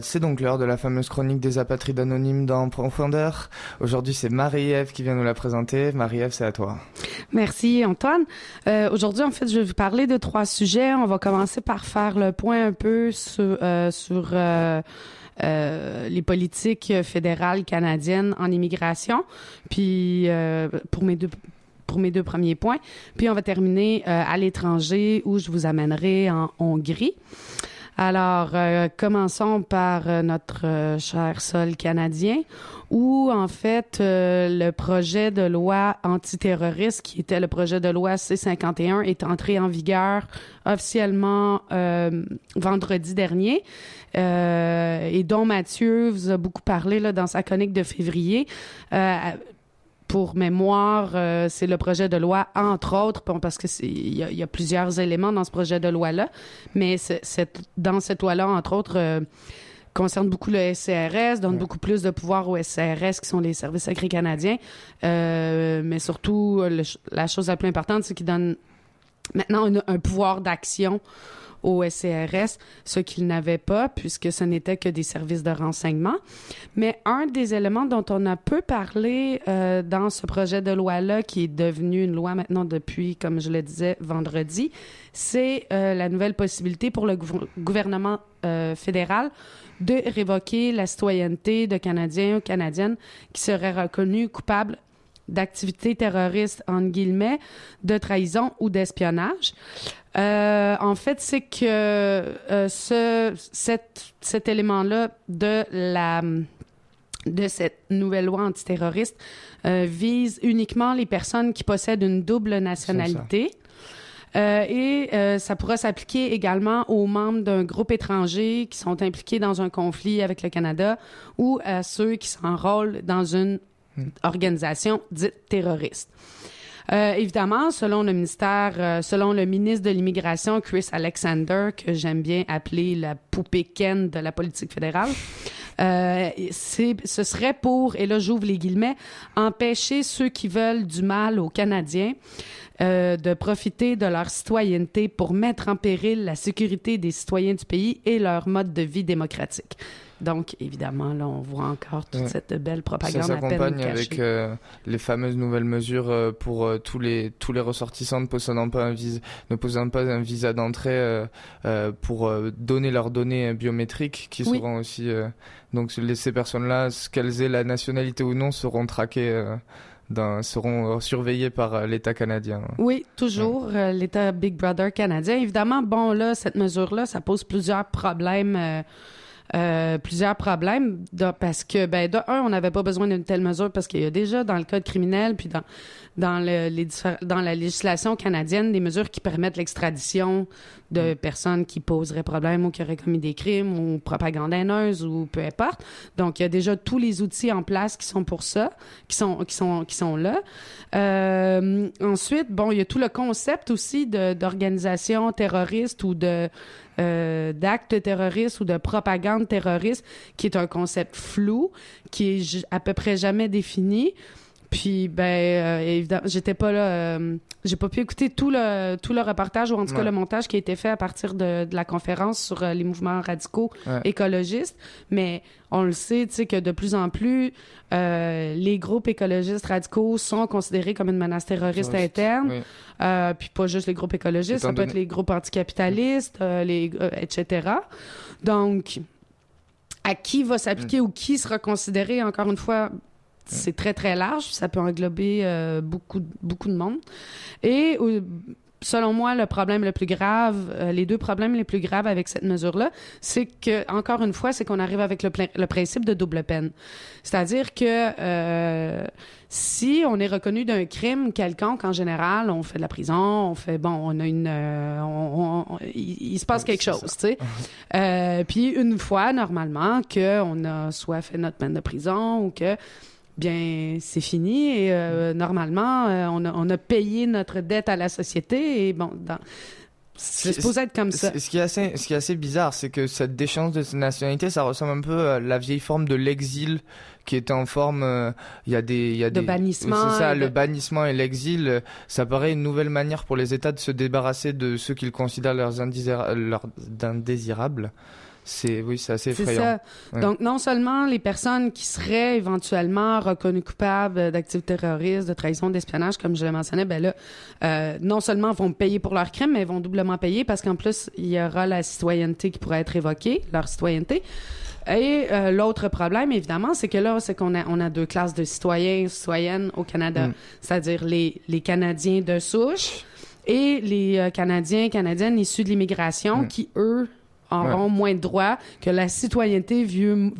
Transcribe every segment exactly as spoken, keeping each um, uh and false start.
C'est donc l'heure de la fameuse chronique des apatrides anonymes dans Profondeur. Aujourd'hui, c'est Marie-Ève qui vient nous la présenter. Marie-Ève, c'est à toi. Merci, Antoine. Euh, aujourd'hui, en fait, je vais vous parler de trois sujets. On va commencer par faire le point un peu sur, euh, sur euh, euh, les politiques fédérales canadiennes en immigration. Puis, euh, pour mes deux... pour mes deux premiers points. Puis, on va terminer euh, à l'étranger où je vous amènerai en Hongrie. Alors, euh, commençons par euh, notre euh, cher sol canadien, où, en fait, euh, le projet de loi antiterroriste, qui était le projet de loi C cinquante et un, est entré en vigueur officiellement euh, vendredi dernier, euh, et dont Mathieu vous a beaucoup parlé là, dans sa chronique de février. Euh, Pour mémoire, euh, c'est le projet de loi, entre autres, parce que c'est, il y a, y a plusieurs éléments dans ce projet de loi-là, mais c'est, c'est, dans cette loi-là, entre autres, euh, concerne beaucoup le S C R S, donne ouais. beaucoup plus de pouvoir au S C R S, qui sont les services secrets canadiens, euh, mais surtout, le, la chose la plus importante, c'est qu'il donne maintenant un, un pouvoir d'action au S C R S, ce qu'il n'avait pas, puisque ce n'était que des services de renseignement. Mais un des éléments dont on a peu parlé euh, dans ce projet de loi-là, qui est devenu une loi maintenant depuis, comme je le disais, vendredi, c'est euh, la nouvelle possibilité pour le gouv- gouvernement euh, fédéral de révoquer la citoyenneté de Canadiens ou Canadiennes qui seraient reconnus coupables d'activités terroristes, entre guillemets, de trahison ou d'espionnage. Euh, en fait, c'est que euh, ce, cet, cet élément-là de la de cette nouvelle loi antiterroriste euh, vise uniquement les personnes qui possèdent une double nationalité. Euh, et euh, ça pourra s'appliquer également aux membres d'un groupe étranger qui sont impliqués dans un conflit avec le Canada ou à ceux qui s'enrôlent dans une organisation dite terroriste. Euh, évidemment, selon le ministère, euh, selon le ministre de l'Immigration, Chris Alexander, que j'aime bien appeler la poupée Ken de la politique fédérale, euh, c'est, ce serait pour, et là j'ouvre les guillemets, empêcher ceux qui veulent du mal aux Canadiens euh, de profiter de leur citoyenneté pour mettre en péril la sécurité des citoyens du pays et leur mode de vie démocratique. Donc, évidemment, là, on voit encore toute ouais. cette belle propagande ça à peine s'accompagne cachée. avec euh, les fameuses nouvelles mesures euh, pour euh, tous les tous les ressortissants ne possédant pas un visa, ne possédant pas un visa d'entrée euh, euh, pour euh, donner leurs données biométriques qui oui. seront aussi euh, donc les, ces personnes-là, qu'elles aient la nationalité ou non, seront traquées. Euh, Dans, seront surveillés par euh, l'État canadien. Oui, toujours, ouais. euh, l'État Big Brother canadien. Évidemment, bon, là, cette mesure-là, ça pose plusieurs problèmes, euh, euh, plusieurs problèmes, de, parce que, ben, de un, on n'avait pas besoin d'une telle mesure parce qu'il y a déjà dans le code criminel, puis dans, dans, le, les diffé- dans la législation canadienne, des mesures qui permettent l'extradition de mmh. personnes qui poseraient problème ou qui auraient commis des crimes ou propagande haineuse ou peu importe. Donc, il y a déjà tous les outils en place qui sont pour ça, qui sont, qui sont, qui sont là. Euh, ensuite, bon, il y a tout le concept aussi de, d'organisation terroriste ou de, euh, d'actes terroristes ou de propagande terroriste, qui est un concept flou, qui est j- à peu près jamais défini. Puis, ben, euh, évidemment, j'étais pas là, euh, j'ai pas pu écouter tout le, tout le reportage, ou en tout ouais. cas le montage qui a été fait à partir de, de la conférence sur euh, les mouvements radicaux ouais. écologistes. Mais on le sait, tu sais, que de plus en plus, euh, les groupes écologistes radicaux sont considérés comme une menace terroriste Juste. interne. Oui. Euh, puis pas juste les groupes écologistes, Étant ça peut donné... être les groupes anticapitalistes, euh, les, euh, et cetera. Donc, à qui va s'appliquer mm. ou qui sera considéré, encore une fois, c'est très, très large. Ça peut englober euh, beaucoup, beaucoup de monde. Et euh, selon moi, le problème le plus grave, euh, les deux problèmes les plus graves avec cette mesure-là, c'est que, encore une fois, c'est qu'on arrive avec le, pl- le principe de double peine. C'est-à-dire que euh, si on est reconnu d'un crime quelconque, en général, on fait de la prison, on fait, bon, on a une... Euh, on, on, on, il, il se passe quelque chose, tu sais. euh, puis une fois, normalement, qu'on a soit fait notre peine de prison ou que... bien, c'est fini et euh, normalement, euh, on, a, on a payé notre dette à la société et bon, dans... c'est supposé être comme ça. Ce qui est assez, ce qui est assez bizarre, c'est que cette déchéance de nationalité, ça ressemble un peu à la vieille forme de l'exil qui était en forme, euh, il y a des, il y a de des, bannissement. C'est ça, de... le bannissement et l'exil, euh, ça paraît une nouvelle manière pour les États de se débarrasser de ceux qu'ils considèrent leurs, indésira- leurs indésirables. c'est, oui, c'est assez C'est effrayant. ça. Ouais. Donc, non seulement les personnes qui seraient éventuellement reconnues coupables d'activités terroristes, de trahison, d'espionnage, comme je le mentionnais, ben là, euh, non seulement vont payer pour leurs crimes, mais vont doublement payer parce qu'en plus, il y aura la citoyenneté qui pourrait être évoquée, leur citoyenneté. Et euh, l'autre problème, évidemment, c'est que là, c'est qu'on a, on a deux classes de citoyens, citoyennes au Canada, mm. c'est-à-dire les, les Canadiens de souche et les euh, Canadiens, Canadiennes issus de l'immigration mm. qui, eux, auront ouais. moins de droits, que la citoyenneté vieux,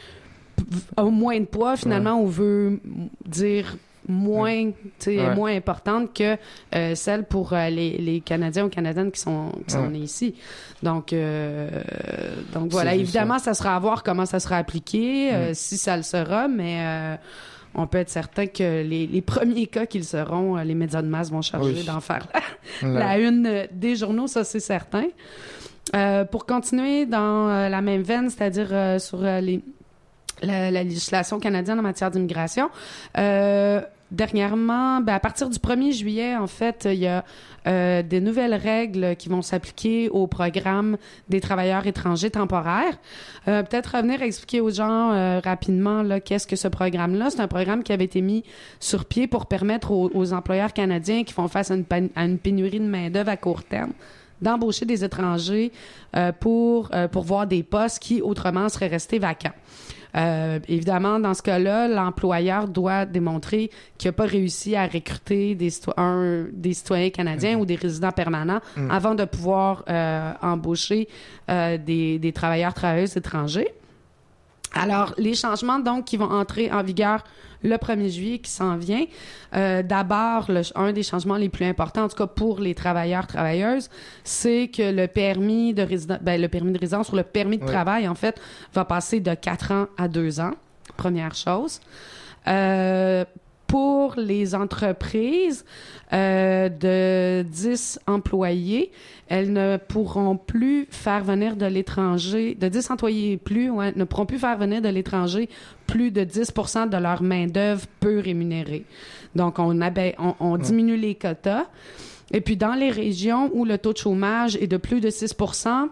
a moins de poids, finalement, ouais. ou veut dire moins, ouais. moins importante que euh, celle pour euh, les, les Canadiens ou Canadiennes qui sont, qui sont ouais. nés ici. Donc, euh, donc voilà, évidemment, ça. ça sera à voir comment ça sera appliqué, euh, mm. si ça le sera, mais euh, on peut être certain que les, les premiers cas qu'ils seront, les médias de masse vont charger oui. d'en faire la, la une des journaux, ça c'est certain. Euh, pour continuer dans euh, la même veine, c'est-à-dire euh, sur euh, les, la, la législation canadienne en matière d'immigration, euh, dernièrement, ben, à partir du premier juillet, en fait, il y a euh, des nouvelles règles qui vont s'appliquer au programme des travailleurs étrangers temporaires. Euh, peut-être revenir expliquer aux gens euh, rapidement là, qu'est-ce que ce programme-là. C'est un programme qui avait été mis sur pied pour permettre aux, aux employeurs canadiens qui font face à une, à une pénurie de main-d'œuvre à court terme d'embaucher des étrangers euh, pour euh, pourvoir des postes qui, autrement, seraient restés vacants. Euh, évidemment, dans ce cas-là, l'employeur doit démontrer qu'il n'a pas réussi à recruter des, cito- un, des citoyens canadiens mmh. ou des résidents permanents mmh. avant de pouvoir euh, embaucher euh, des, des travailleurs, travailleuses étrangers. Alors, les changements, donc, qui vont entrer en vigueur le premier juillet qui s'en vient, euh, d'abord, le, un des changements les plus importants, en tout cas pour les travailleurs, travailleuses, c'est que le permis de résidence, ben, le permis de résidence ou le permis de oui. travail, en fait, va passer de quatre ans à deux ans, première chose. Euh, pour les entreprises euh, de dix employés, elles ne pourront plus faire venir de l'étranger, de dix employés et plus, ouais, ne pourront plus faire venir de l'étranger plus de dix pour cent de leur main-d'œuvre peu rémunérée. Donc, on, abaisse, on, on diminue les quotas. Et puis, dans les régions où le taux de chômage est de plus de six pour cent,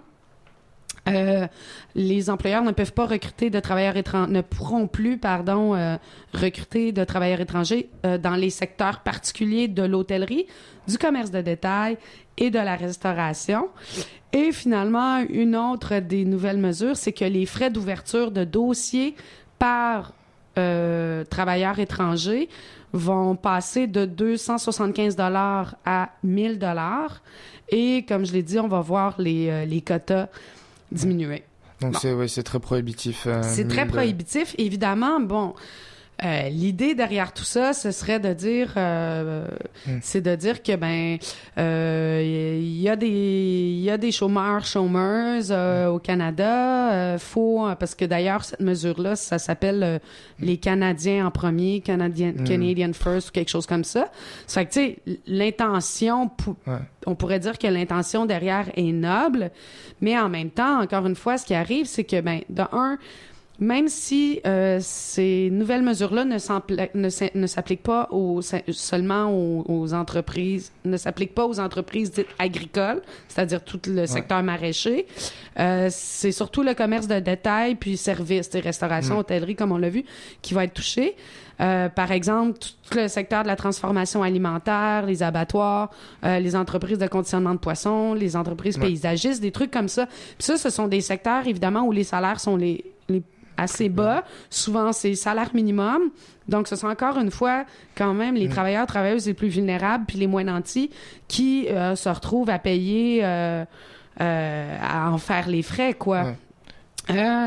Euh, les employeurs ne peuvent pas recruter de travailleurs étrangers, ne pourront plus, pardon, euh, recruter de travailleurs étrangers euh, dans les secteurs particuliers de l'hôtellerie, du commerce de détail et de la restauration. Et finalement, une autre des nouvelles mesures, c'est que les frais d'ouverture de dossier par euh, travailleurs étrangers vont passer de deux cent soixante-quinze dollars à mille dollars. Et comme je l'ai dit, on va voir les, euh, les quotas diminuer. Donc bon. c'est ouais, c'est très prohibitif. Euh, c'est très prohibitif. Évidemment, bon, euh, l'idée derrière tout ça, ce serait de dire, euh, mm. c'est de dire que ben, il euh, y a des, il y a des chômeurs, chômeuses euh, mm. au Canada. Euh, faut parce que d'ailleurs cette mesure-là, ça s'appelle euh, les Canadiens en premier, Canadian, mm. Canadian First ou quelque chose comme ça. Ça fait que tu sais, l'intention. Pou- ouais. On pourrait dire que l'intention derrière est noble, mais en même temps, encore une fois, ce qui arrive, c'est que, ben, de un, même si euh, ces nouvelles mesures-là ne, ne, ne s'appliquent pas aux, seulement aux, aux entreprises, ne s'appliquent pas aux entreprises dites agricoles, c'est-à-dire tout le secteur ouais. maraîcher, euh, c'est surtout le commerce de détail puis services, restauration, ouais. hôtellerie, comme on l'a vu, qui va être touché. Euh, par exemple, tout le secteur de la transformation alimentaire, les abattoirs, euh, les entreprises de conditionnement de poissons, les entreprises ouais. paysagistes, des trucs comme ça. Puis ça, ce sont des secteurs, évidemment, où les salaires sont les, les assez bas. Ouais. Souvent, c'est salaire minimum. Donc, ce sont encore une fois, quand même, les ouais. travailleurs, travailleuses les plus vulnérables puis les moins nantis qui euh, se retrouvent à payer, euh, euh, à en faire les frais, quoi. Ouais. Euh,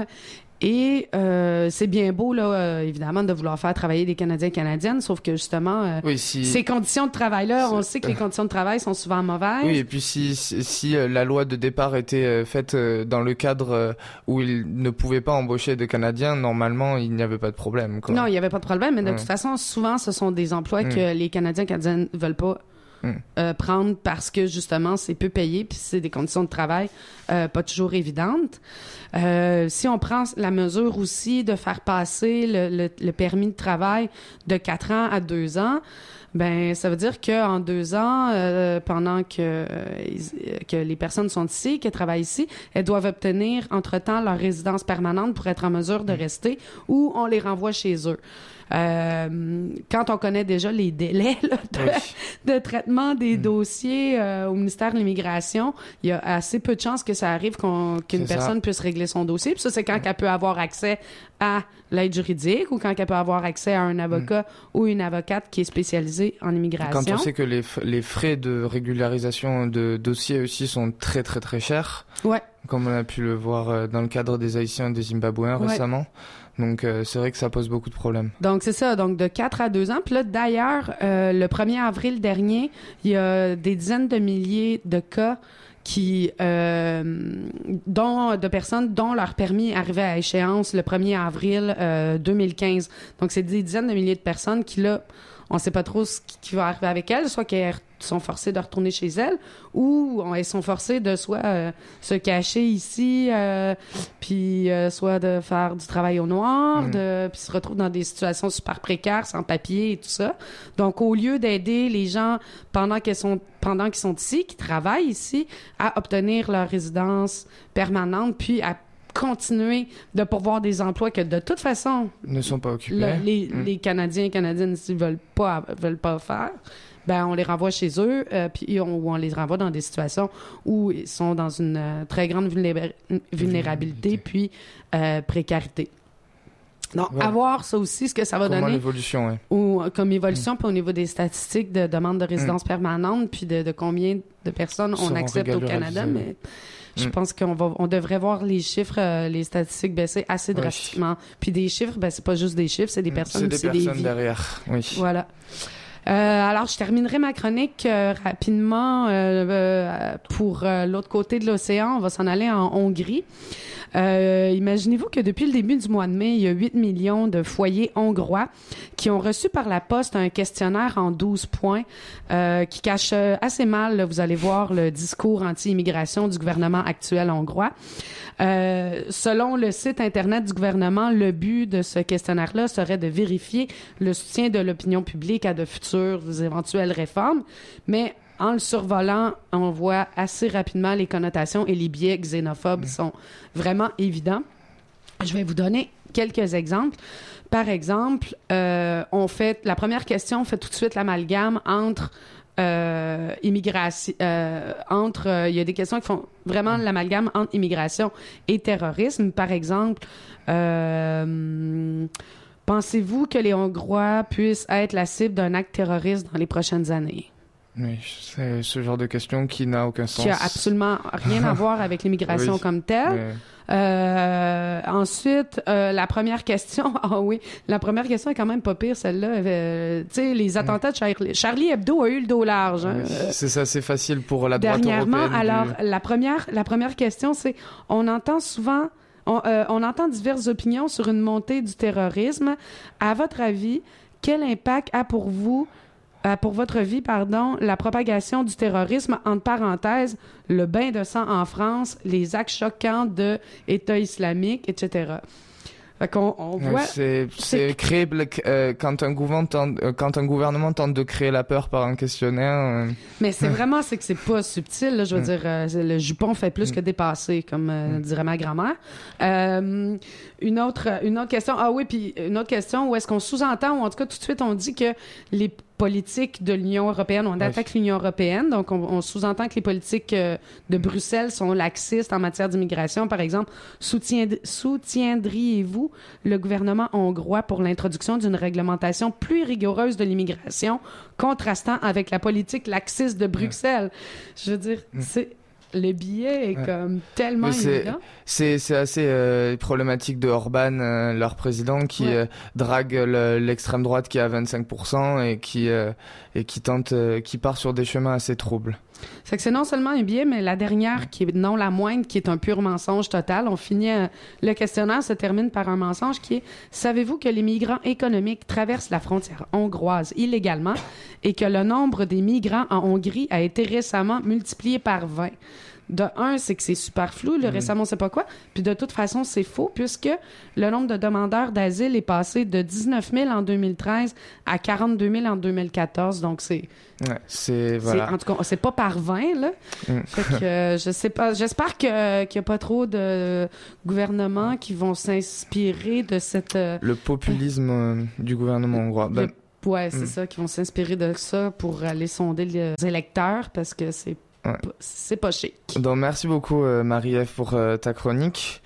Et euh, c'est bien beau, là, euh, évidemment, de vouloir faire travailler des Canadiens et Canadiennes, sauf que, justement, euh, oui, si... ces conditions de travail-là, on sait que les conditions de travail sont souvent mauvaises. Oui, et puis si, si, si euh, la loi de départ était euh, faite euh, dans le cadre euh, où ils ne pouvaient pas embaucher de Canadiens, normalement, il n'y avait pas de problème, quoi. Non, il n'y avait pas de problème, mais de ouais. toute façon, souvent, ce sont des emplois mmh. que les Canadiens et Canadiennes ne veulent pas mmh. euh, prendre parce que, justement, c'est peu payé, puis c'est des conditions de travail euh, pas toujours évidentes. Euh, si on prend la mesure aussi de faire passer le, le, le permis de travail de quatre ans à deux ans, Ben, ça veut dire qu'en deux ans, euh, pendant que, euh, que les personnes sont ici, qu'elles travaillent ici, elles doivent obtenir entre-temps leur résidence permanente pour être en mesure de rester ou on les renvoie chez eux. Euh, quand on connaît déjà les délais là, de, oui. de traitement des mmh. dossiers euh, au ministère de l'Immigration, il y a assez peu de chances que ça arrive qu'on, qu'une c'est personne ça. puisse régler son dossier. Puis ça, c'est quand mmh. elle peut avoir accès à l'aide juridique ou quand elle peut avoir accès à un avocat mmh. ou une avocate qui est spécialisée en immigration. Quand on sait que les, f- les frais de régularisation de dossiers aussi sont très, très, très chers, ouais. comme on a pu le voir dans le cadre des Haïtiens et des Zimbabwéens ouais. récemment. Donc, euh, c'est vrai que ça pose beaucoup de problèmes. Donc, c'est ça. Donc, de quatre à deux ans. Puis là, d'ailleurs, euh, le premier avril dernier, il y a des dizaines de milliers de cas qui, euh, dont, de personnes dont leur permis arrivait à échéance le premier avril euh, deux mille quinze. Donc, c'est des dizaines de milliers de personnes qui, là, on sait pas trop ce qui, qui va arriver avec elles, soit qu'elles sont forcées de retourner chez elles ou elles sont forcées de soit euh, se cacher ici, euh, puis euh, soit de faire du travail au noir, mmh. de puis se retrouvent dans des situations super précaires, sans papier et tout ça. Donc, au lieu d'aider les gens pendant qu'ils sont pendant qu'ils sont ici, qui travaillent ici, à obtenir leur résidence permanente, puis à continuer de pourvoir des emplois que de toute façon ne sont pas occupés. Le, les, mmh. les Canadiens et Canadiennes ne veulent pas veulent pas faire. Ben on les renvoie chez eux, euh, puis on, ou on les renvoie dans des situations où ils sont dans une euh, très grande vulnéra- vulnérabilité, puis euh, précarité. Donc, ouais. à voir ça aussi, ce que ça va Comment donner. L'évolution, ouais. Ou, comme évolution, mmh. puis au niveau des statistiques de demande de résidence mmh. permanente, puis de, de combien de personnes on accepte au Canada, mais je mmh. pense qu'on va, on devrait voir les chiffres, euh, les statistiques baisser assez drastiquement. Oui. Puis des chiffres, ben c'est pas juste des chiffres, c'est des personnes, c'est des c'est personnes des vies. derrière. Oui. Voilà. Euh, alors, je terminerai ma chronique euh, rapidement euh, euh, pour euh, l'autre côté de l'océan. On va s'en aller en Hongrie. Euh, imaginez-vous que depuis le début du mois de mai, il y a huit millions de foyers hongrois qui ont reçu par la poste un questionnaire en douze points euh, qui cache assez mal, là, vous allez voir, le discours anti-immigration du gouvernement actuel hongrois. Euh, selon le site Internet du gouvernement, le but de ce questionnaire-là serait de vérifier le soutien de l'opinion publique à de futures éventuelles réformes, mais en le survolant, on voit assez rapidement les connotations et les biais xénophobes mmh. sont vraiment évidents. Je vais vous donner quelques exemples. Par exemple, euh, on fait la première question, on fait tout de suite l'amalgame entre euh, immigration, euh, entre il euh, y a des questions qui font vraiment l'amalgame entre immigration et terrorisme. Par exemple, euh, pensez-vous que les Hongrois puissent être la cible d'un acte terroriste dans les prochaines années? Oui, c'est ce genre de question qui n'a aucun sens. Qui a absolument rien à voir avec l'immigration oui, comme telle. Mais... Euh, ensuite, euh, la première question, ah oui, la première question est quand même pas pire, celle-là. Euh, tu sais, les attentats de Charlie, Charlie Hebdo a eu le dos large. Hein, oui, euh, c'est ça, c'est facile pour la droite dernièrement, européenne. Alors, du... la première, la première question, c'est, on entend souvent, on, euh, on entend diverses opinions sur une montée du terrorisme. À votre avis, quel impact a pour vous pour votre vie, pardon, la propagation du terrorisme, entre parenthèses, le bain de sang en France, les actes choquants de État islamique, et cetera. Fait qu'on on voit... C'est, c'est, c'est... créer, euh, quand, un gouvernement tente, euh, quand un gouvernement tente de créer la peur par un questionnaire... Euh... Mais c'est vraiment, c'est que c'est pas subtil, là, je veux mm. dire, euh, le jupon fait plus mm. que dépasser, comme euh, mm. dirait ma grand-mère. Euh, une autre, une autre question, ah oui, puis une autre question, où est-ce qu'on sous-entend, ou en tout cas tout de suite on dit que les politiques de l'Union européenne, on attaque oui. l'Union européenne, donc on, on sous-entend que les politiques euh, de Bruxelles sont laxistes en matière d'immigration. Par exemple, soutien, soutiendriez-vous le gouvernement hongrois pour l'introduction d'une réglementation plus rigoureuse de l'immigration, contrastant avec la politique laxiste de Bruxelles? Ouais. Je veux dire, mmh. c'est... Le billet est ouais. comme tellement c'est, évident. C'est, c'est assez euh, problématique de Orban, euh, leur président, qui ouais. euh, drague le, l'extrême droite qui est à vingt-cinq pour cent et qui, euh, et qui, tente, euh, qui part sur des chemins assez troubles. C'est que c'est non seulement un billet, mais la dernière, qui est non la moindre, qui est un pur mensonge total. On finit, euh, le questionnaire se termine par un mensonge qui est « Savez-vous que les migrants économiques traversent la frontière hongroise illégalement et que le nombre des migrants en Hongrie a été récemment multiplié par vingt? » de un, c'est que c'est super flou, le mmh. récemment, on sait pas quoi, puis de toute façon, c'est faux, puisque le nombre de demandeurs d'asile est passé de dix-neuf mille en deux mille treize à quarante-deux mille en deux mille quatorze, donc c'est... Ouais, c'est... Voilà. C'est, en tout cas, c'est pas par vingt, là. Mmh. Fait que, euh, je sais pas, j'espère que, qu'il y a pas trop de gouvernements qui vont s'inspirer de cette... Euh, le populisme euh, du gouvernement hongrois. Le, ben... Ouais, c'est mmh. ça, qui vont s'inspirer de ça pour aller sonder les électeurs, parce que c'est... Ouais. C'est pas chic. Donc, merci beaucoup, euh, Marie-Ève, pour euh, ta chronique.